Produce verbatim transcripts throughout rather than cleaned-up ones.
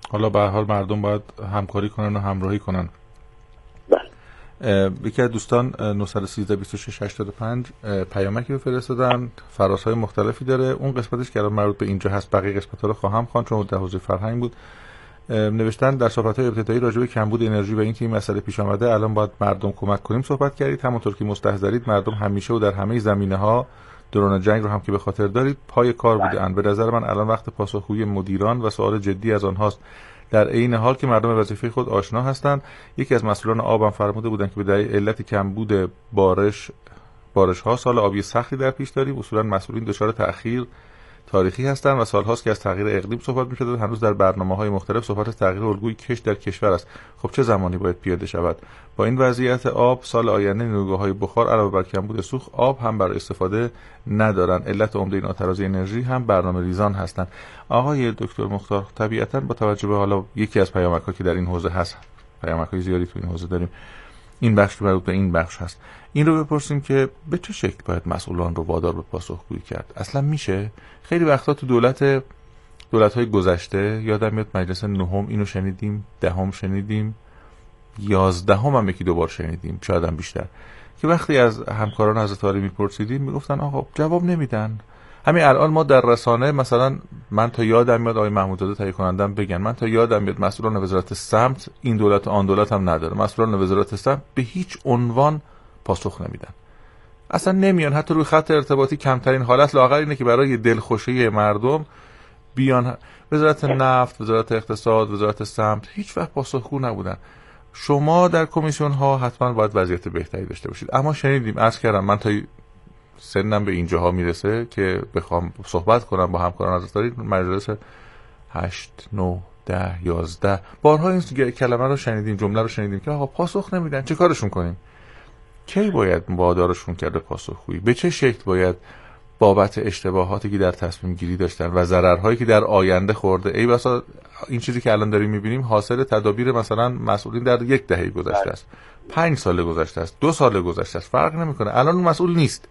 حالا به هر حال مردم باید همکاری کنن و همراهی کنن. یکی از دوستان نه یک سه بیست و شش هشتاد و پنج پیامکی رو فرستادن، فرازهای مختلفی داره. اون قسمتش که الان مربوط به اینجا هست، بقیه قسمت‌ها رو خواهم خواند چون در حوزه فرهنگ بود. نوشتن در صحبت‌های ابتدایی راجع به کمبود انرژی و اینکه این مسئله پیش آمده الان باید مردم کمک کنیم صحبت کردید. همونطور که مستحضرید مردم همیشه و در همه زمینه‌ها دوران جنگ رو هم که به خاطر دارید پای کار بودند. به نظر من الان وقت پاسخگویی مدیران و سوال جدی از آنهاست. در عین حال که مردم وظیفه خود آشنا هستند. یکی از مسئولان آب هم فرموده بودند که به دلیل علت کمبود بارش بارش ها سال آبی سختی در پیش داریم. اصولا مسئولین دچار تأخیر تاریخی هستند و سالهاست که از تغییر اقلیم صحبت می‌شد. هنوز در برنامه‌های مختلف صحبت از تغییر الگوی کشت در کشور است. خب چه زمانی باید پیاده شود؟ با این وضعیت آب سال آینده نیروگاه‌های بخار علاوه بر کمبود سوخت آب هم برای استفاده ندارن. علت عمده این آترازی انرژی هم برنامه‌ریزان هستند. آقای دکتر مختار، طبیعتاً با توجه به حالا یکی از پیامک‌ها که در این حوزه هست، پیامک‌های زیادی تو این حوزه داریم، این بخش که مربوط به این بخش هست، این رو بپرسیم که به چه شکل باید مسئولان رو وادار به پاسخگویی کرد؟ اصلا میشه؟ خیلی وقتا تو دولت دولت‌های گذشته یادم میاد مجلس نهم اینو شنیدیم، دهم شنیدیم، یازدهم هم یکی دو بار شنیدیم، شاید هم بیشتر، که وقتی از همکاران حضرت عالی میپرسیدیم میگفتن آقا جواب نمیدن. همین الان ما در رسانه مثلا من تا یادم میاد آقای محمودزاده تهیه کنندم بگن، من تا یادم میاد مسئولان وزارت سمت این دولت و آن دولت هم نداره، مسئولان وزارت سمت به هیچ عنوان پاسخ نمیدن، اصلا نمیان، حتی روی خط ارتباطی کمترین حالت لااقل اینه که برای دلخوشی مردم بیان. وزارت نفت، وزارت اقتصاد، وزارت سمت هیچ وقت پاسخگو نبودن. شما در کمیسیون ها حتما باید وضعیت بهتری داشته باشید، اما شنیدیم، عرض کردم من تا سنم به اینجاها میرسه که بخوام صحبت کنم با همکاران حضرت عالی مجلس هشت نه ده یازده بارها این کلمه رو شنیدیم، جمله رو شنیدیم که آقا پاسخ نمیدن، چه کارشون کنیم؟ کی باید وادارشون کرده پاسخگویی؟ به چه شکل باید بابت اشتباهاتی که در تصمیم گیری داشتن و ضررهایی که در آینده خورده، ای بسا این چیزی که الان داریم میبینیم حاصل تدابیر مثلا مسئولین در یک دهه گذشته است، پنج سال گذشته است، دو سال گذشته است، فرق نمیکنه، الان اون مسئول نیست.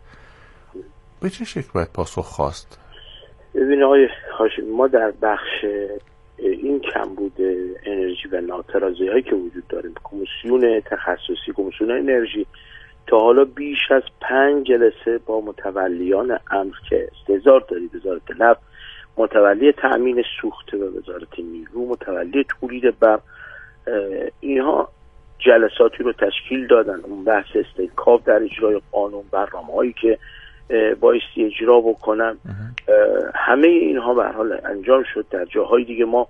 به چه شکل باید پاسخ خواست؟ ببین آقای هاشمی، ما در بخش این کمبود انرژی و ناترازی هایی که وجود داره، کمیسیون تخصصی کمیسیون انرژی تا حالا بیش از پنج جلسه با متولیان امر که استحضار دارید، وزارت نفت، متولی تأمین سوخت و وزارت نیرو، متولی تولید برق، اینها جلساتی رو تشکیل دادن. اون بحث استحکام در اجرای قانون، برنامه هایی که بایستی اجرا بکنن، همه اینها به هر حال انجام شد. در جاهای دیگه ما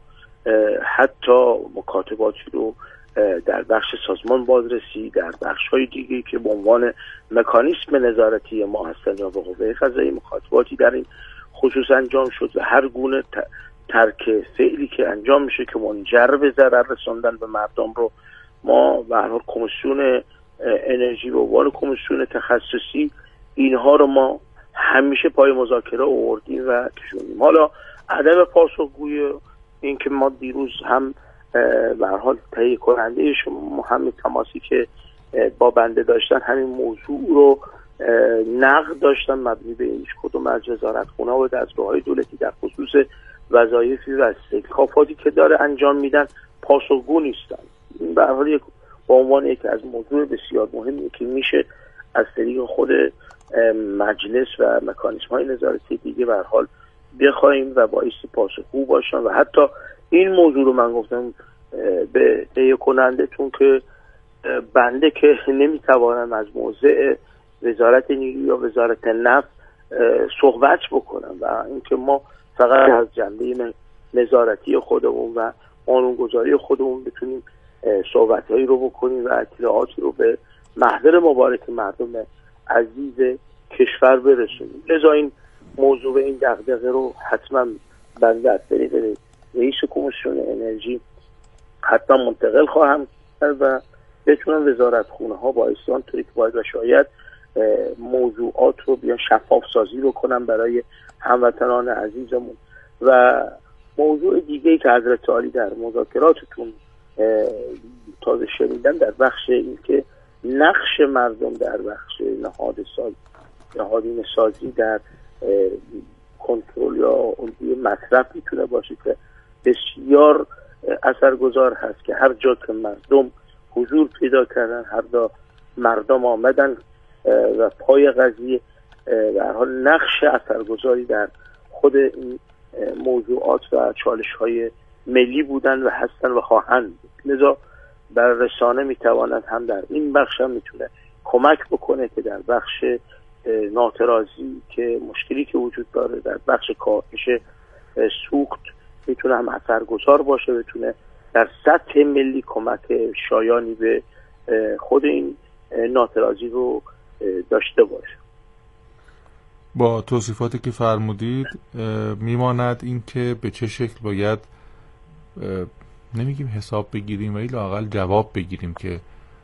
حتی مکاتباتی رو در بخش سازمان بازرسی، در بخش های دیگه که به عنوان مکانیسم نظارتی ما هستن یا به قوه قضاییه، مکاتباتی در این خصوص انجام شد و هر گونه ترک فعلی که انجام میشه که منجر به ضرر رساندن به مردم رو ما به هر حال کمیسیون انرژی به عنوان کمیسیون تخصصی اینها رو ما همیشه پای مذاکره آوردیم و کشوندیم. حالا عدم پاسخگویی، این که ما دیروز هم به هر حال تهیه کننده شما همین تماسی که با بنده داشتن همین موضوع رو نقد داشتن مبنی به هیچ کدوم از وزارتخونه و دستگاه‌های دولتی در خصوص وظایفی و استحکاماتی که داره انجام میدن پاسخگو نیستن. این به هر حال به عنوان یک از موضوع بسیار مهمی که میشه از طریق خود مجلس و مکانیزم‌های نظارتی دیگه به هر حال بخوایم و بایستی پاسخگو باشن. و حتی این موضوع رو من گفتم به تهیه کننده‌تون که بنده که نمیتوانم از موضع وزارت نیرو یا وزارت نفت صحبت بکنم و اینکه ما فقط از جنبه نظارتی خودمون و قانونگذاری خودمون بتونیم صحبت‌هایی رو بکنیم و اطلاعاتی رو به محضر مبارک مردم عزیز کشور برسونیم. لذا این موضوع این دغدغه رو حتما بنده از طریق رئیس کمیسیون انرژی حتما منتقل خواهم کرد و بتونن وزارتخونه ها با طوری که باید و شاید موضوعات رو بیان شفاف سازی رو کنن برای هموطنان عزیزمون. و موضوع دیگه‌ای که حضرت عالی در مذاکراتتون تازه شنیدن در بخش این که نقش مردم در بخش نهاد سازی نهادین سازی در کنترل یا الگوی مصرف میتونه باشه که بسیار اثرگذار هست که هر جا که مردم حضور پیدا کردن، هر جا مردم آمدن و پای قضیه به هر حال نقش اثرگذاری در خود این موضوعات و چالش‌های ملی بودن و هستن و خواهند بود. لذا بر رسانه میتواند هم در این بخش هم میتونه کمک بکنه که در بخش ناترازی که مشکلی که وجود داره، در بخش کاهش سوخت میتونه هم اثرگذار باشه، بتونه در سطح ملی کمک شایانی به خود این ناترازی رو داشته باشه. با توصیفاتی که فرمودید میماند این که به چه شکل باید نمیگیم حساب بگیریم ولی لااقل جواب بگیریم که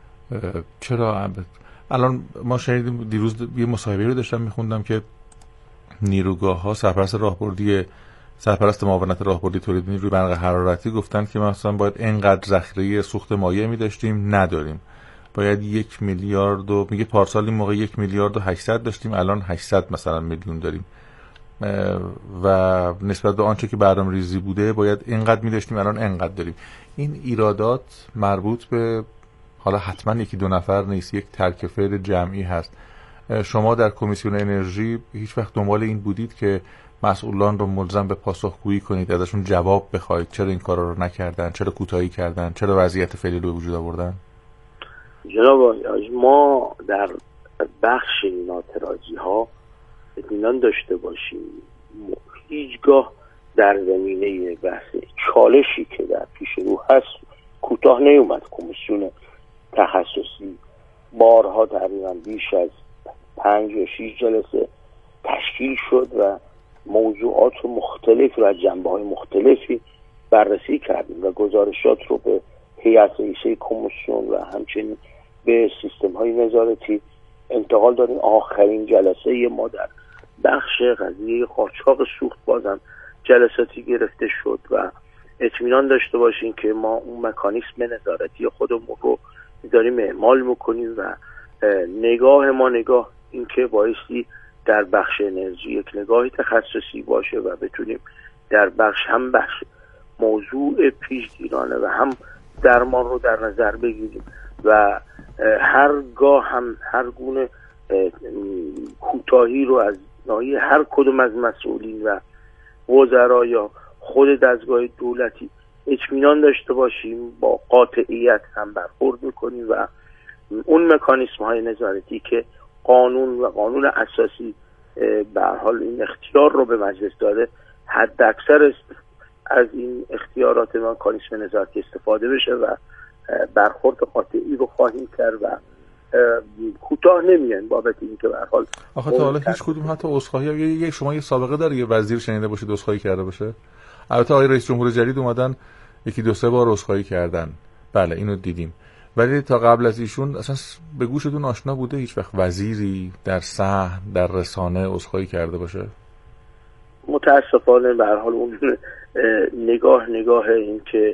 چرا. الان ما شنیدیم، دیروز یه مصاحبه رو داشتم میخوندم که نیروگاه ها سرپرست راهبردی سرپرست معاونت راهبردی تولید نیروی برق حرارتی گفتن که مثلا باید اینقدر ذخیره سوخت مایع می داشتیم، نداریم. باید یک میلیارد و میگه پارسال این موقع یک میلیارد و هشتصد داشتیم، الان هشتصد مثلا میلیون داریم و نسبت به آنچه که برنامه‌ریزی بوده باید اینقدر می داشتیم، الان اینقدر داریم. این ایرادات مربوط به حالا حتما یکی دو نفر نیست، یک ترک فعل جمعی هست. شما در کمیسیون انرژی هیچ وقت دنبال این بودید که مسئولان رو ملزم به پاسخگویی کنید، ازشون جواب بخواید چرا این کارا رو نکردن، چرا کوتاهی کردن، چرا وضعیت فعلی رو وجود آوردن؟ جناب ما در بخش ناترازی ها اطمینان داشته باشیم هیچگاه در زمینه بحث چالشی که در پیش رو هست کوتاه نیومد. کمیسیون تخصصی بارها تقریبا بیش از پنج و شیش جلسه تشکیل شد و موضوعات مختلف و جنبه‌های مختلفی بررسی کردیم و گزارشات رو به هیئت رئیسه کمیسیون و همچنین به سیستم‌های نظارتی انتقال دادیم. آخرین جلسه ما در بخش قضیه قاچاق سوخت بازم جلساتی گرفته شد و اطمینان داشته باشین که ما اون مکانیسم نظارتی خودمون رو داریم اعمال میکنیم و نگاه ما نگاه این که بایستی در بخش انرژی یک نگاهی تخصصی باشه و بتونیم در بخش هم بخش موضوع پیشگیرانه و هم درمان رو در نظر بگیریم و هرگاه هم هر گونه کوتاهی رو از ناحیه هر کدوم از مسئولین و وزرا یا خود دستگاه دولتی اطمینان داشته باشیم با قاطعیت هم برخورد میکنیم و اون مکانیسم های نظارتی که قانون و قانون اساسی به هر حال این اختیار رو به مجلس داده حد اکثر از این اختیارات مکانیسم نظارتی استفاده بشه و برخورد قاطعی رو خواهیم کرد و کوتاه نمیان بابت این که به هر حال آخه تا حالا هیچ کدوم حتی عذرخواهی یک شما یه سابقه داره یه وزیر شنیده باشید عذرخواهی کرده باشه؟ البته آقای رئیس جمهور جدید اومدن یکی دو سه بار عذرخواهی کردن، بله اینو دیدیم، ولی تا قبل از ایشون اصلا به گوشتون آشنا بوده هیچ وقت وزیری در صحن در رسانه عذرخواهی کرده باشه؟ متاسفانه به هر حال اون نگاه نگاه این که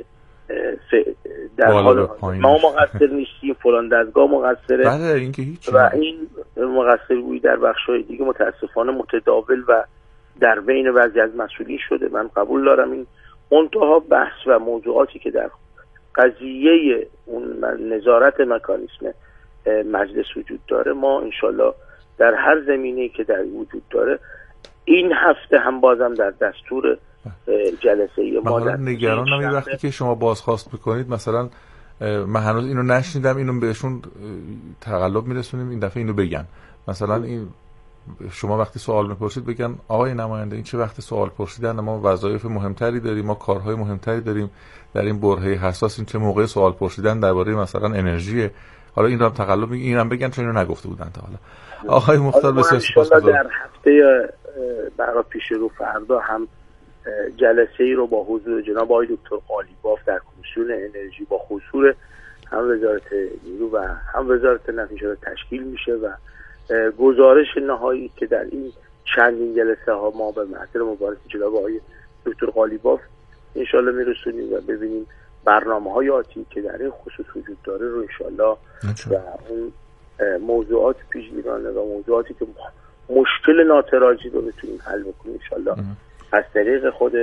در حال ما مقصر نیستیم فلان دستگاه مقصره، بله این که هیچ و این مقصر بویی در بخش‌های دیگه متاسفانه متداول و در بین بعضی از مسئولین شده. من قبول دارم این منتها بحث و موضوعاتی که در قضیه اون نظارت مکانیسم مجلس وجود داره ما انشالله در هر زمینه‌ای که در وجود داره این هفته هم بازم در دستور جلسه ما در نگرانم این وقتی که شما بازخواست بکنید مثلا من هنوز اینو نشنیدم اینو بهشون تقلب میرسونیم این دفعه اینو بگن مثلا این شما وقتی سوال میپرسید بگن آقای نماینده این چه وقت سوال پرسیدن، ما وظایف مهمتری داریم، ما کارهای مهمتری داریم در این برهه حساس، این چه موقع سوال پرسیدن درباره مثلا انرژی. حالا این رو هم تقلب میگن اینم بگن چون اینو نگفته بودن تا حالا. آقای مختار بسیار سپاسگزارم. در هفته برای پیش رو فردا هم جلسه ای رو با حضور جناب آقای دکتر قالیباف در کمیسیون انرژی با حضور هم وزارت نیرو و هم وزارت نفت تشکیل میشه و گزارش نهایی که در این چندین جلسه ها ما به محضر مبارک جناب آقای دکتر قالیباف انشالله میرسونیم و ببینیم برنامه های آتی که در این خصوص وجود داره رو انشالله و اون موضوعات پیشگیرانه و موضوعاتی که مشکل ناتراجی رو بتونیم حل بکنیم انشالله از طریق خود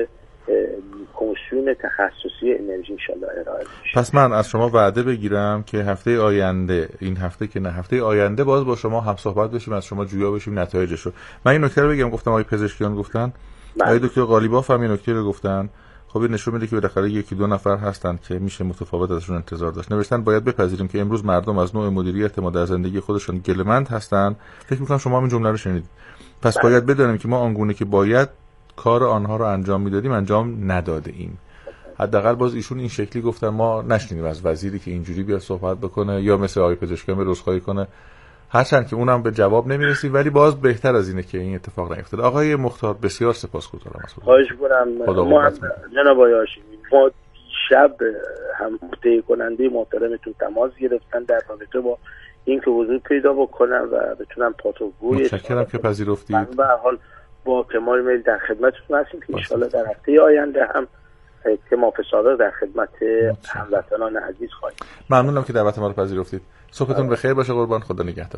کمیسیون تخصصی انرژی انشالله ارائه میشه. پس من از شما وعده بگیرم که هفته آینده، این هفته که نه هفته آینده، باز با شما هم صحبت بشیم، از شما جویا بشیم نتایجشو. من این نکته رو بگم، گفتم آقای پزشکیان گفتن، آقای دکتر قالیباف هم این نکته رو گفتن. خب این نشون میده که بالاخره یکی دو نفر هستن که میشه متفاوت ازشون انتظار داشت. نوشتن باید بپذیریم که امروز مردم از نوع مدیریت ما در زندگی خودشون گله‌مند هستن. فکر می‌کنم شما این جمله رو شنیدید. پس باید بدونیم که ما آنگونه که باید کار آنها رو انجام میدادیم انجام نداده ایم. حداقل باز ایشون این شکلی گفتن، ما نشنیدیم از وزیری که اینجوری بیاد صحبت بکنه یا مثل آقای پزشکیان به رسخایی کنه، هرچند که اونم به جواب نمیرسی، ولی باز بهتر از اینه که این اتفاق نیفتاد. آقای مختار بسیار سپاسگزارم از حضور. خواهش می‌کنم. ما هم جناب آقای هاشمی ما شب هم تهیه کننده محترمتون تماس گرفتن در رابطه با اینکه حضور پیدا بکنم و بتونم پاسخگوی متشکرم که پذیرفتید. من به هر حال با کمال میل در خدمتتون هستیم که ان شاءالله در هفته آینده هم که ما فسادا در خدمت هموطنان عزیز خواهیم. ممنونم که دعوت ما رو پذیرفتید. صبحتون بخیر باشه قربان. خدا نگهدار.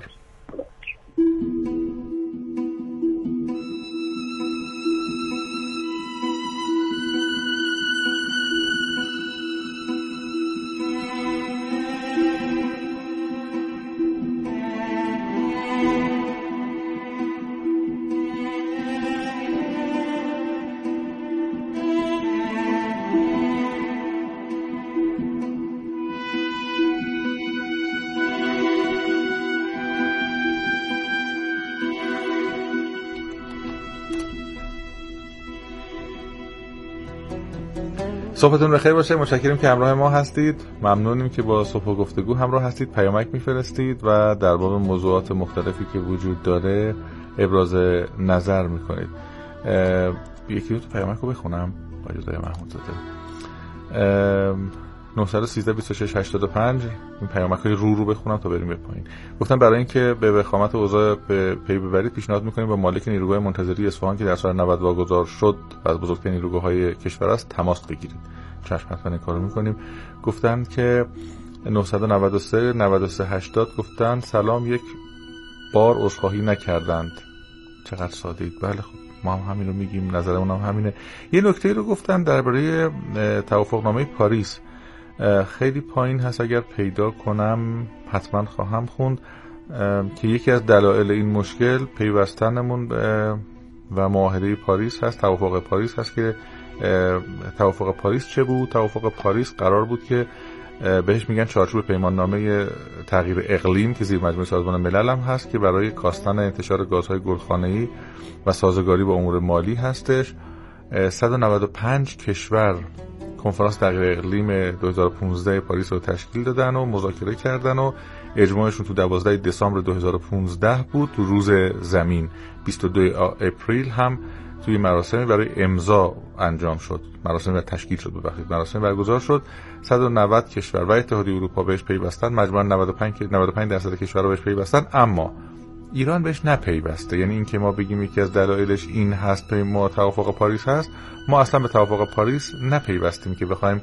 صبحتون بخیر باشه. متشکرم که همراه ما هستید. ممنونیم که با صبح و گفتگو همراه هستید. پیامک میفرستید و در باب موضوعات مختلفی که وجود داره ابراز نظر میکنید. یکی دو تا پیامک رو بخونم با اجازه محمود زاده. نه یک سه دو شش هشت پنج این پیامک های رو رو بخونم تا بریم به پایین. گفتم برای اینکه به وخامت اوضاع به پی ببرید پیشنهاد میکنیم با مالک نیروگاه منتظری اصفهان که در سال نود واگذار شد و از بزرگترین نیروگاه‌های کشور است تماس بگیرید. چشم حتما این کارو میکنیم. گفتن که نه نه سه نه سه هشتاد گفتن سلام، یک بار عذرخواهی نکردند. چقدر ساده اید. بله خب ما هم همین رو میگیم، نظرمون هم همینه. یه نکته رو گفتن درباره توافقنامه پاریس، خیلی پایین هست، اگر پیدا کنم حتما خواهم خوند، که یکی از دلایل این مشکل پیوستنمون و معاهده پاریس هست، توافق پاریس هست. که توافق پاریس چه بود؟ توافق پاریس قرار بود که بهش میگن چارچوب پیماننامه تغییر اقلیم که زیر مجموعه سازمان ملل هم هست، که برای کاستن انتشار گازهای گلخانه‌ای و سازگاری با امور مالی هستش. صد و نود و پنج کشور کنفرانس تغییر اقلیم دو هزار و پانزده پاریس رو تشکیل دادن و مذاکره کردن و اجماعشون تو دوازده دسامبر دو هزار و پانزده بود. تو روز زمین بیست و دو اپریل هم توی مراسمی برای امضا انجام شد، مراسمی تشکیل شد ببخشید مراسمی برگزار شد. صد و نود کشور و اتحادیه اروپا بهش پیوستن، مجموعاً نود و پنج درصد کشورها بهش پیوستن، اما ایران بهش نپیوسته. یعنی این که ما بگیم یکی از دلایلش این هست که ما توافق پاریس هست، ما اصلا به توافق پاریس نپیوستیم که بخوایم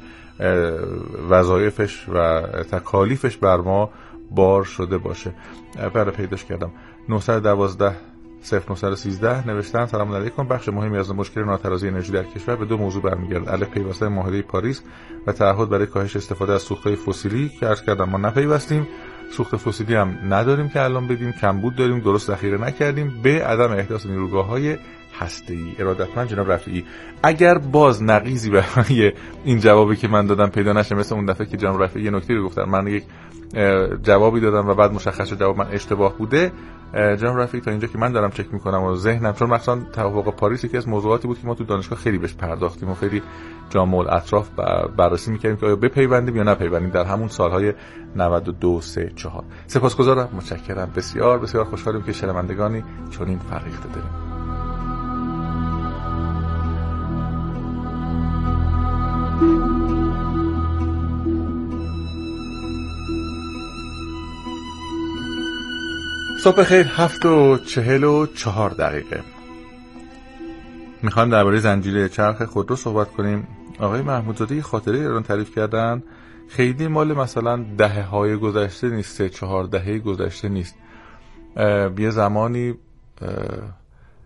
وظایفش و تکالیفش بر ما بار شده باشه. بله پیداش کردم. نه یک دو صفر نه یک سه نوشتن سلام علیکم، بخش مهمی از مشکل ناترازی انرژی در کشور به دو موضوع برمیگردد: الف پیوستن معاهده پاریس و تعهد برای کاهش استفاده از سوختهای فسیلی که عرض کردم ما نپیوستیم. سوخت فسیلی هم نداریم که الان بدیم، کمبود داریم، درست ذخیره نکردیم. به عدم احداث نیروگاه‌های هسته‌ای. ارادتمند جناب رفیعی. اگر باز نقیضی برای این جوابی که من دادم پیدا نشه، مثل اون دفعه که جناب رفیعی یه نکته رو گفتن، من یک جوابی دادم و بعد مشخص شد جواب من اشتباه بوده، جناب رفیعی تا اینجا که من دارم چک میکنم و ذهنم، چون مثلا توافق پاریس یکی از موضوعاتی بود که ما تو دانشگاه خیلی بهش پرداختیم و خیلی جامع الاطراف بررسی میکردیم که آیا بپیوندیم یا نپیوندیم در همون سالهای نود و دو سه چهار. سپاسگزارم، متشکرم، بسیار بسیار خوشحالیم که شنوندگانی چنین فرهیخته داریم. صبح خیر. هفت و چهل و چهار دقیقه. میخوایم درباره زنجیره چرخ خودرو صحبت کنیم. آقای محمودزاده خاطره ایران تعریف کردن، خیلی مال مثلا دهه های گذشته نیست، سه چهار دهه گذشته نیست. یه زمانی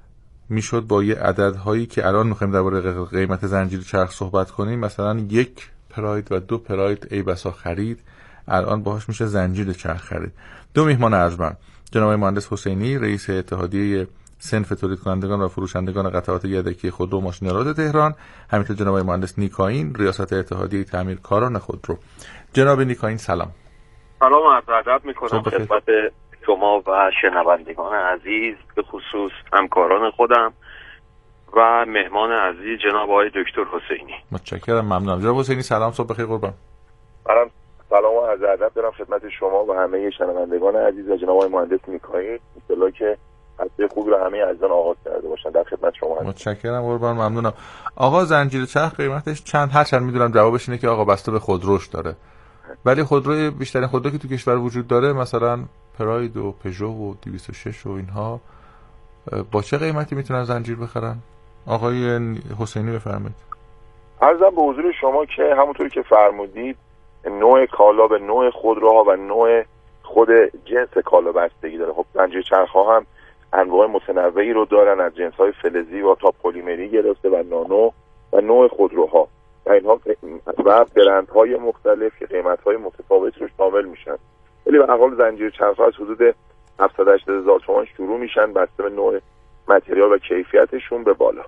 میشد با یه عددهایی که الان میخوایم درباره قیمت زنجیره چرخ صحبت کنیم، مثلا یک پراید و دو پراید ای بسا خرید، الان باهاش میشه زنجیره چرخ خرید. دو میهمان ارجمند، جناب مهندس حسینی رئیس اتحادیه صنف تولید کنندگان و فروشندگان قطعات یدکی خودرو و ماشین‌آلات تهران، همینطور جناب مهندس نیکاین ریاست اتحادیه تعمیرکاران خودرو. جناب نیکاین سلام. سلام و عرض ادب میکنم خدمت شما و شنوندگان عزیز، به خصوص همکاران خودم و مهمان عزیز جناب آقای دکتر حسینی. متشکرم، ممنونم. جناب حسینی سلام، صبح بخیر قربان. منم سلام و عرض ادب دارم خدمت شما و همه شنوندگان عزیز و جناب آقای مهندس نیکاین. ان که هفته خوبی رو همه عزیزان آغاز کرده باشن. در خدمت شما هستم. متشکرم قربان، ممنونم. آقا زنجیره چرخ قیمتش چند؟ هر چند میدونم جوابش اینه که آقا بسته به خودروش داره، ولی خودروی بیشترین خودرو که تو کشور وجود داره مثلا پراید و پژو و دویست و شش و اینها با چه قیمتی میتونن زنجیر بخرن؟ آقای حسینی بفرمایید. عرضم به حضور شما که همونطوری که فرمودید نوع کالا به نوع خودروها و نوع خود جنس کالا بستگی داره. خب زنجیره چرخ‌ها هم انواع متنوعی رو دارن، از جنس‌های فلزی و تا پلیمری گرفته و نانو و نوع خودروها و اینها و برندهای مختلف که قیمت‌های متفاوت رو شامل میشن. ولی به هر حال زنجیره چرخ‌ها از حدود هفتاد هشتاد هزار تومان شروع میشن بسته به نوع متریال و کیفیتشون به بالا.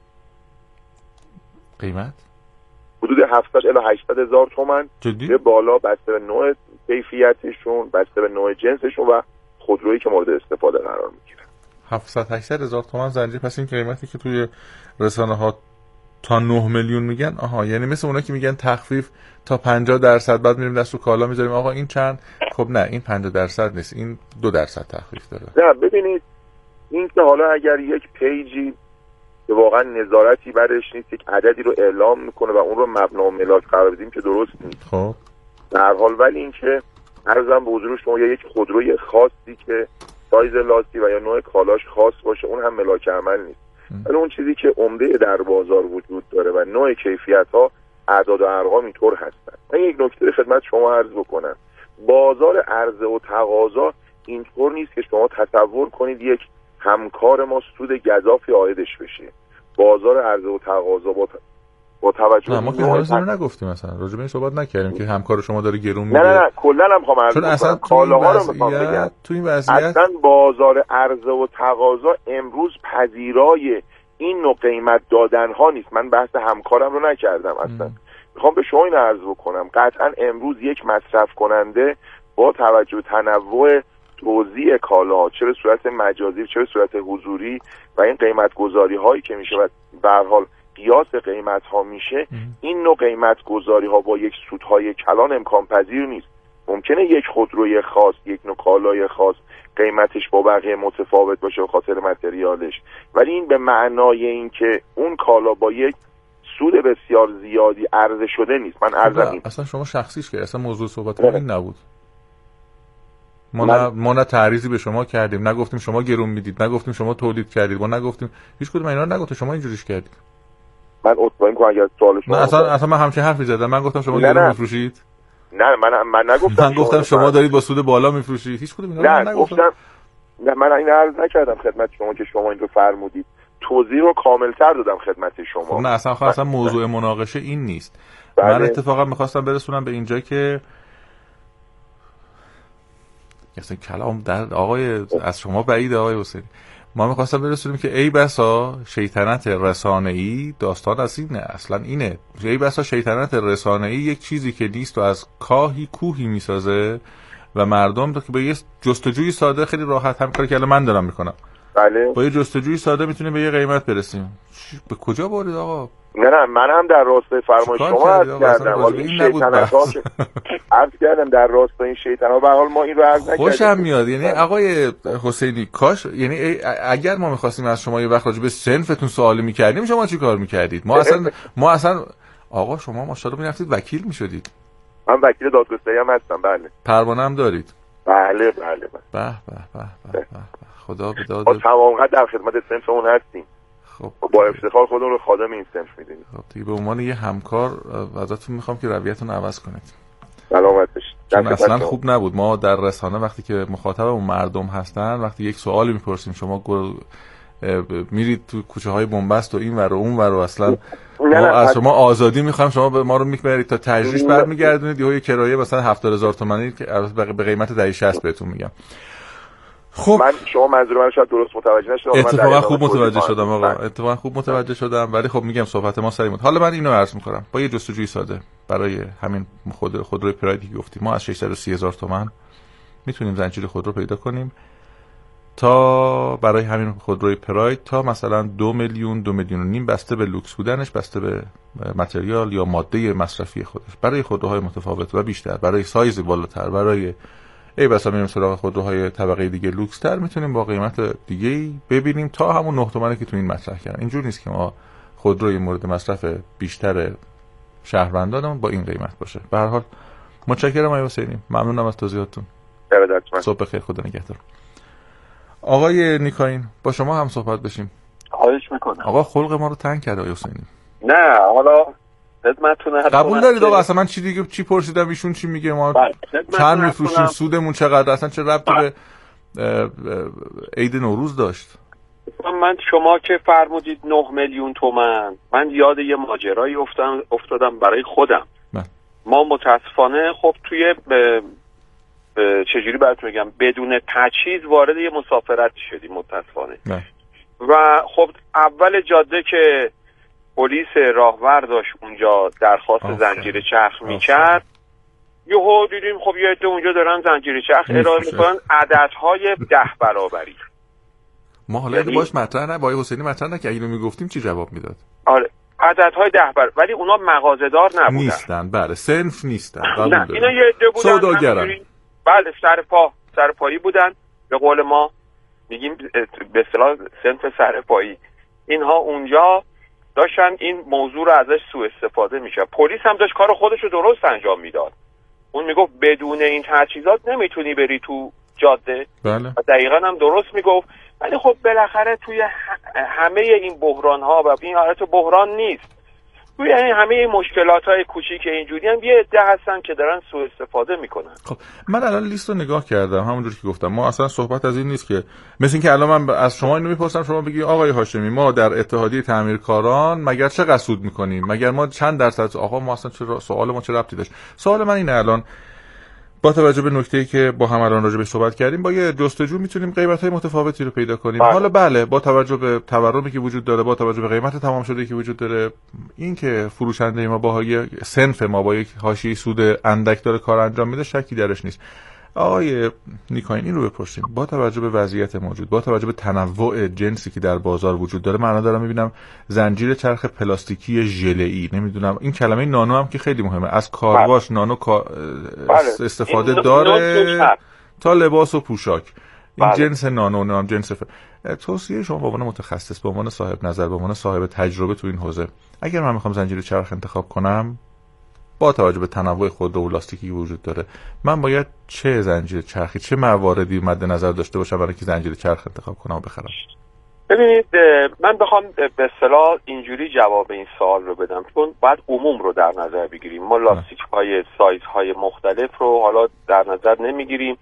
قیمت حدود هفتاد الی هشتاد هزار تومان به بالا بسته به نوع کیفیتشون، بسته به نوع جنسشون و خودرویی که مورد استفاده قرار میگیره. هفتصد هشتصد هزار تومان زنجیر. پس این قیمتی که توی رسانه ها تا نه میلیون میگن، آها، یعنی مثل اونا که میگن تخفیف تا پنجاه درصد، بعد میریم دست رو کالا میذاریم آقا این چند؟ خب نه، این پنجاه درصد نیست، این دو درصد تخفیف داره. نه ببینید، این که حالا اگر یک پیجی که واقعا نظارتی برش نیست یک عددی رو اعلام میکنه و اون رو مبنا و ملاک قرار بدیم که درست نیست. خب در حال ولی این که عرضم به حضور شما یا یک خودروی خاصی که سایز لاستی و یا نوع کالاش خاص باشه اون هم ملاک عمل نیست. ولی اون چیزی که عمده در بازار وجود داره و نوع کیفیت ها اعداد و ارقام اینطور هستن. من یک نکته خدمت شما عرض بکنم. بازار عرضه و تقاضا اینطور نیست که شما تصور کنید یک همکار ما سود گزافی عایدش بشه. بازار عرضه و تقاضا با با توجه نه ما که هنوز اینو نگفتیم، مثلا راجع به این صحبت نکردیم که همکار شما داره گرون میده. نه نه نه کلا هم خواهم عرض کنم کالاها رو میخوام بگم. تو این وضعیت اصلا بازار عرضه و تقاضا امروز پذیرای این نوع قیمت دادن ها نیست. من بحث همکارم رو نکردم اصلا. ام. میخوام به شما این عرض بکنم قطعا امروز یک مصرف کننده با توجه به تنوع توزیع کالا، چه به صورت مجازی چه به صورت حضوری و این قیمت گذاری هایی که میشه و به هر حال قیاس قیمت ها میشه، این نوع قیمت گذاری ها با یک سودهای کلان امکان پذیر نیست. ممکنه یک خودروی خاص، یک نوع کالای خاص قیمتش با بقیه متفاوت باشه به خاطر متریالش، ولی این به معنای این که اون کالا با یک سود بسیار زیادی عرضه شده نیست. من عرضم این اصلا شما شخصیش که اصلا موضوع صحبت این نبود. ما نه ما نه تعریضی به شما کردیم، نگفتیم شما گرون میدید، نگفتیم شما تولید کردید، ما نگفتیم هیچ کدوم اینا رو نگفتیم، شما اینجوریش کردید. من اطمینم که اگر سوال شما نه اصلا اصلا من همچین حرفی زدم. من گفتم شما گرون میفروشید. نه من من نگفتم. من گفتم شما, شما دارید با سود بالا میفروشید. هیچ کدوم اینا رو نگفتم. نه من این عرض نکردم خدمت شما که شما این رو فرمودید. توضیح رو کاملتر دادم خدمت شما. خب نه اصلا خب اصلا موضوع مناقشه این نیست. بله. من اتفاقا می‌خواستم برسونم به اینجا که اصلا کلام در آقای از شما بعید آقای حسینی، ما می‌خواستم برسونیم که ای بسا شیطنت رسانه‌ای داستان از اینه، اصلا اینه ای بسا شیطنت رسانه‌ای یک چیزی که نیست و از کاهی کوهی میسازه و مردم که به یه جستجوی ساده خیلی راحت هم کاری که من دارم میکنم. بله. با یه جستجوی ساده میتونیم به یه قیمت برسیم. به کجا برید آقا؟ نه نه من هم در راستای فرمایش شما عرض کردم. این شیطنت‌ها که عرض کردم در راستای این شیطنت‌ها به هر حال ما این رو عرض نکردیم. خوشم میاد. یعنی آقای حسینی کاش، یعنی اگر ما می‌خواستیم از شما یه وقت راجع به صنفتون سوال می‌کردیم شما چی کار می‌کردید؟ ما اصلا ما اصلا آقا شما ماشاءالله می‌رفتید وکیل می‌شدید. من وکیل دادگستری هم هستم. بله. پروانه هم دارید؟ بله بله بله. به به به به. خدا به داد. ما تمام قد در خدمت صنفمون هستیم. خب با افتخار خودمون رو خادم این صنف می‌دونیم. خب دیگه به عنوان یه همکار ازتون میخوام که رویتون رو عوض کنید. سلامت باشید. چون اصلا خوب نبود ما در رسانه وقتی که مخاطبمون مردم هستن وقتی یک سوالی میپرسیم شما میرید تو کوچه های بنبست و این ور و اون ور و اصلا ما از شما آزادی میخوایم، شما به ما رو میبرید تا تجریش برمیگردونید یهو کرایه مثلا هفتاد هزار تومانی که به قیمت دهه شصت بهتون میگم. خب من شما منظور من شاید درست متوجه نشدم. اتفاقا خوب متوجه شدم آقا، اتفاقا خوب متوجه شدم، ولی خب میگم صحبت ما سری بود. حالا من اینو عرض میکنم با یه جستجوی ساده برای همین خود خودروی پرایدی که گفتیم، ما از ششصد و سی هزار تومان میتونیم زنجیره خودرو پیدا کنیم تا برای همین خودروی پراید تا مثلا دو میلیون دو میلیون و نیم، بسته به لوکس بودنش، بسته به متریال یا ماده مصرفی خودش. برای خودروهای متفاوت و بیشتر، برای سایز بالاتر، برای ای بسا میریم سراغ خودروهای طبقه دیگه لوکس تر، میتونیم با قیمت دیگه ببینیم تا همون نه تومانی که تو این مطرح کردن. اینجور نیست که ما خودروی مورد مصرف بیشتر شهروندانمون با این قیمت باشه. به هر حال متشکرم آقای حسینی، ممنونم از توضیحاتتون. صبح بخیر، خدا نگهدار. آقای نیکاین با شما هم صحبت بشیم. خواهش میکنم. آقا خلق ما رو تنگ کرده آقای حسینی. نه حالا خدمتتونه. قبول دارید آقا اصلا من چی دیگه چی پرسیدم ایشون چی میگه، ما چند میفروشیم، سودمون چقدر، اصلا چه ربطی به عید نوروز داشت؟ من شما که فرمودید نه میلیون تومان، من یاد یه ماجرایی افتادم افتادم برای خودم. من. ما متاسفانه خب توی ب... ب... چجوری براتون میگم، بدون تجهیز وارد یه مسافرت شدیم متاسفانه. من. و خب اول جاده که پلیس راهور داشت اونجا درخواست زنجیره چرخ میکرد، یهو دیدیم خب یه عده اونجا دارن زنجیره چرخ ارائه میکنن عددهای ده برابری. ما حالا اگه باش مطرح نه، با آقای حسینی مطرح نه که اگه میگفتیم چی جواب میداد؟ آره عددهای ده برابر، ولی اونا مغازه‌دار نبودن، نیستن. بله صنف نیستن. نه اینا یه عده بودن سوداگرن. بله سر پا سر پایی بودن، به قول ما میگیم به اصطلاح صنف سر پایی. اینها اونجا داشتن این موضوع رو ازش سوء استفاده میشه. پلیس هم داشت کار خودش رو درست انجام میداد. اون میگفت بدون این تجهیزات نمیتونی بری تو جاده. بله. و دقیقاً هم درست میگفت. ولی خب بالاخره توی همه این بحران ها و این حالت بحران نیست، توی یعنی همه این مشکلات های کوچیک اینجوری هم یه عده هستن که دارن سوء استفاده میکنن. خب من الان لیست رو نگاه کردم، همونجوری که گفتم ما اصلا صحبت از این نیست که مثل این که الان من از شما اینو میپرسم شما بگی آقای هاشمی ما در اتحادیه تعمیرکاران مگر چقدر سود میکنیم، مگر ما چند درصد، آقا ما اصلا چرا سوال ما چه ربطی داشت؟ سوال من اینه الان با توجه به نکته‌ای که با هم الان راجع بهش صحبت کردیم، با یه جستجو میتونیم قیمت‌های متفاوتی رو پیدا کنیم. بله. حالا بله با توجه به تورمی که وجود داره، با توجه به قیمت تمام شده که وجود داره، این که فروشنده ما با یه صنف ما با یک حاشیه سود اندک داره کار انجام میده شکی درش نیست. آقای نیکاین این رو بپرسیم، با توجه به وضعیت موجود، با توجه به تنوع جنسی که در بازار وجود داره، من الان دارم میبینم زنجیره چرخ پلاستیکی ژله‌ای، نمیدونم این کلمه نانو هم که خیلی مهمه، از کارواش بله. نانو کا... بله. استفاده این داره تا لباس و پوشاک. این بله. جنس نانو نام جنس ف... توصیه شما به عنوان متخصص، به عنوان صاحب نظر، به عنوان صاحب تجربه تو این حوزه، اگر من میخوام زنجیره چرخ انتخاب کنم با توجه به تنوع خودرو و لاستیکی که وجود داره، من باید چه زنجیره چرخی، چه مواردی مد نظر داشته باشم برای اینکه زنجیره چرخ انتخاب کنم و بخرم؟ ببینید من بخوام به اصطلاح اینجوری جواب این سوال رو بدم، چون باید عموم رو در نظر بگیریم. ما لاستیک های سایز های مختلف رو حالا در نظر نمیگیریم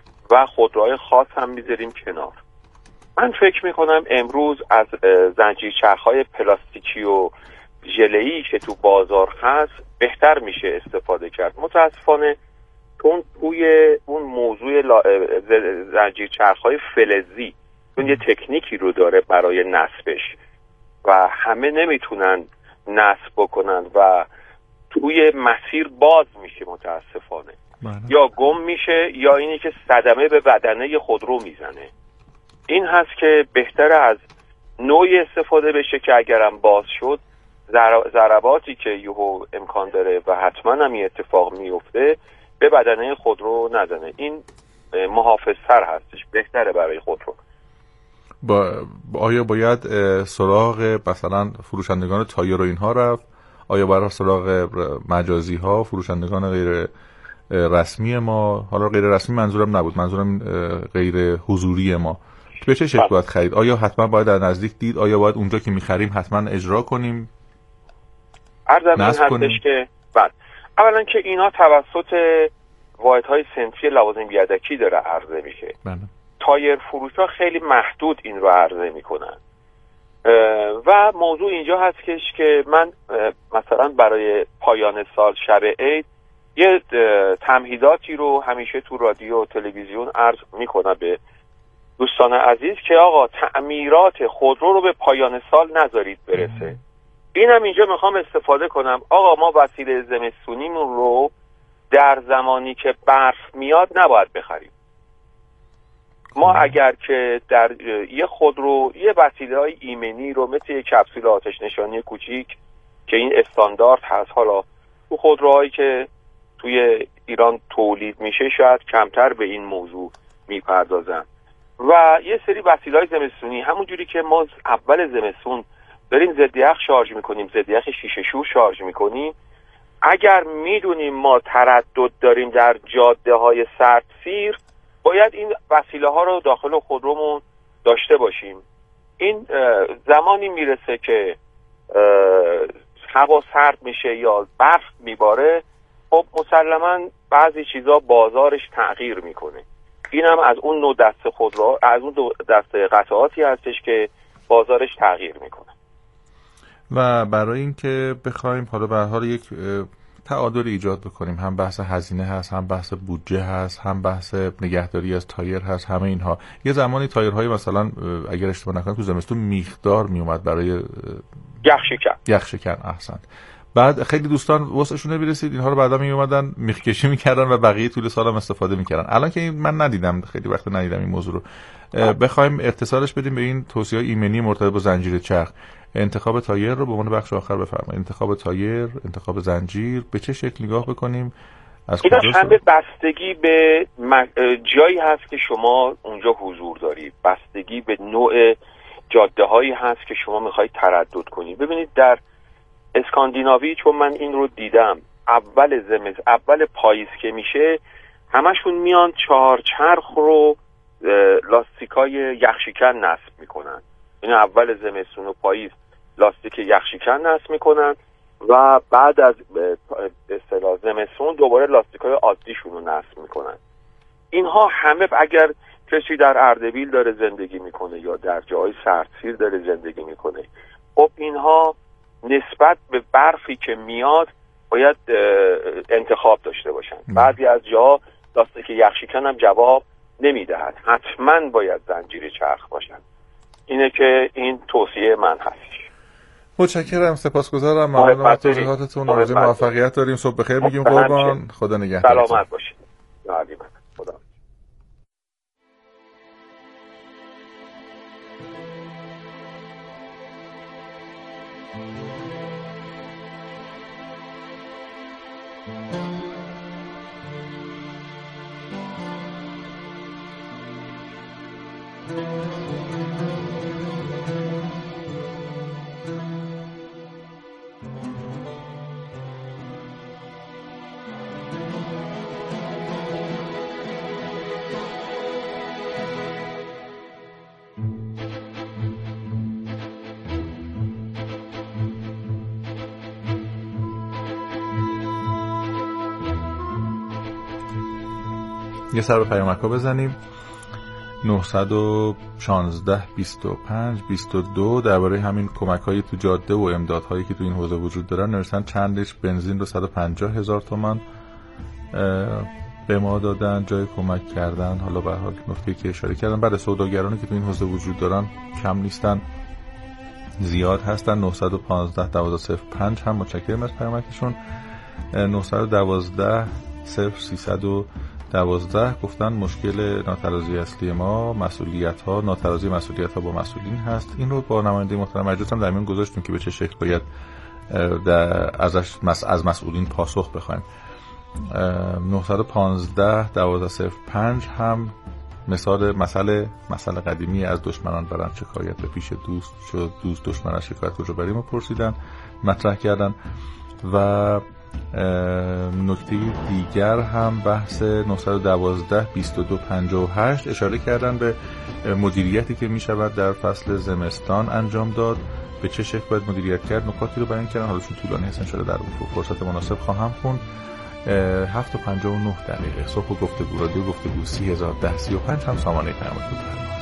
و خودروهای خاص هم میذاریم کنار. من فکر میکنم امروز از زنجیره چرخ های پلاستیکی و ژله‌ای که تو بازار هست بهتر میشه استفاده کرد. متاسفانه چون توی اون موضوع زنجیر چرخ‌های فلزی چون یه تکنیکی رو داره برای نصبش و همه نمیتونن نصب بکنن و توی مسیر باز میشه متاسفانه. معنی. یا گم میشه یا اینی که صدمه به بدنه خودرو میزنه. این هست که بهتر از نوعی استفاده بشه که اگرم باز شد ضرباتی که یهو امکان داره و حتما هم این اتفاق میفته به بدنه خودرو نزنه. این محافظتر هستش، بهتره برای خودرو. با آیا باید سراغ مثلا فروشندگان تایر و اینها رفت؟ آیا باید سراغ مجازی ها، فروشندگان غیر رسمی ما؟ حالا غیر رسمی منظورم نبود، منظورم غیر حضوری ما. به چه شکل باید خرید؟ آیا حتما باید در نزدیک دید؟ آیا باید اونجا که می‌خریم حتما اجرا کنیم؟ عرضم این هستش که بعد اولا که اینا توسط واحدهای صنفی لوازم یدکی داره عرضه میشه. بله. تایر فروشا خیلی محدود این رو عرضه میکنن. و موضوع اینجا هستش که من مثلا برای پایان سال شب عید یه تمهیداتی رو همیشه تو رادیو و تلویزیون عرض میکنم به دوستان عزیز که آقا تعمیرات خودرو رو به پایان سال نذارید برسه. اینم اینجا میخوام استفاده کنم. آقا ما وسیله زمستونیمون رو در زمانی که برف میاد نباید بخریم. ما اگر که در یه خودرو یه وسیله های ایمنی رو مثل یه کپسول آتش نشانی کوچیک که این استاندارد هست، حالا تو خودروهایی که توی ایران تولید میشه شاید کمتر به این موضوع میپردازن، و یه سری وسیله‌های زمستونی همونجوری که ما اول زمستون داریم ضد یخ شارژ میکنیم، ضد یخ شیشه شور شارژ میکنیم، اگر میدونیم ما تردد داریم در جاده های سردسیر باید این وسیله ها رو داخل خودرومون داشته باشیم. این زمانی میرسه که هوا سرد میشه یا برف میباره، خب مسلما بعضی چیزا بازارش تغییر میکنه. اینم از اون نوع دست خودرو، از اون دست قطعاتی هستش که بازارش تغییر میکنه. و برای اینکه بخوایم حالا به هر حال یک تعادل ایجاد بکنیم، هم بحث هزینه هست، هم بحث بودجه هست، هم بحث نگهداری از تایر هست، همه اینها. یه زمانی تایرهای مثلا اگر اشتباه نکنم تو زمستون میخدار میومد برای یخ شکن. یخ شکن احسنت. بعد خیلی دوستان واسهشون نمیرسید، اینها رو بعدا می اومدن میخ کشی میکردن و بقیه طول سال هم استفاده میکردن. الان که من ندیدم، خیلی وقت ندیدم این موضوع رو، بخوایم اختصارش بدیم به این توصیه‌های ایمنی مرتبط با زنجیر چرخ، انتخاب تایر رو به عنوان بخش آخر بفرمایید. انتخاب تایر، انتخاب زنجیر، به چه شکل نگاه بکنیم؟ از کجا همه بستگی به جایی هست که شما اونجا حضور دارید، بستگی به نوع جاده هایی هست که شما میخواید تردد کنید. ببینید در اسکاندیناوی، چون من این رو دیدم، اول زمستون اول پاییز که میشه همشون میان چهار چرخ رو لاستیکای یخشکن نصب میکنن. این اول زمستون و پاییز لاستیک یخشکن نصب میکنن و بعد از اصطلاح زمستون دوباره لاستیکای عادیشون رو نصب میکنن. اینها همه اگر کسی در اردبیل داره زندگی میکنه یا در جای سردسیر داره زندگی میکنه، خب اینها نسبت به برفی که میاد باید انتخاب داشته باشن. بعضی از جا لاستیک یخشکن هم جواب نمیدهد، حتما باید زنجیر چرخ باشن. اینه که این توصیه من هستش. متشکرم، سپاسگزارم، ممنونم از توضیحاتتون. آرزوی موفقیت داریم. صبح بخیر میگیم قربان. خدا نگهدار. سلامت باشید. خدا. یه سر به پیامک‌ها بزنیم. نه یک شش بیست و پنج بیست و دو درباره همین کمک‌های تو جاده و امدادهایی که تو این حوزه وجود دارن نوشتن چندش بنزین رو صد و پنجاه هزار تومان به ما دادن، جای کمک کردن. حالا به هر حال نکته‌ای که اشاره کردن، بعد سوداگرانی که تو این حوزه وجود دارن کم نیستن، زیاد هستن. نه یک پنج یک دو صفر پنج هم متشکرم از پیامکشون. نه یک یک صفر سیصد و دوازده گفتن مشکل ناترازی اصلی ما مسئولیت ها، ناترازی مسئولیت ها با مسئولین هست. این رو با نماینده محترم مجلس هم در میون گذاشتیم که به چه شکل باید ازش از مسئولین پاسخ بخوایم. نه یک پنج یک دو صفر پنج هم مثال مسئله مسئله قدیمی از دشمنان برند شکایت به پیش دوست شد، دوست دشمن از شکایت کجا بریم رو پرسیدن، مطرح کردن. و نکته دیگر هم بحث نه یک یک بیست و دو پنجاه و هشت اشاره کردن به مدیریتی که می شود در فصل زمستان انجام داد، به چه شکل باید مدیریت کرد. نکاتی رو بیان کردن، حالا چون طولانی هست انشاءالله در فرصت مناسب خواهم خوند. هفت و پنجاه و نه دقیقه صبح گفتگو رادیو گفتگو سی هزار و ده سی و پنج هم سامانه پیامک بود.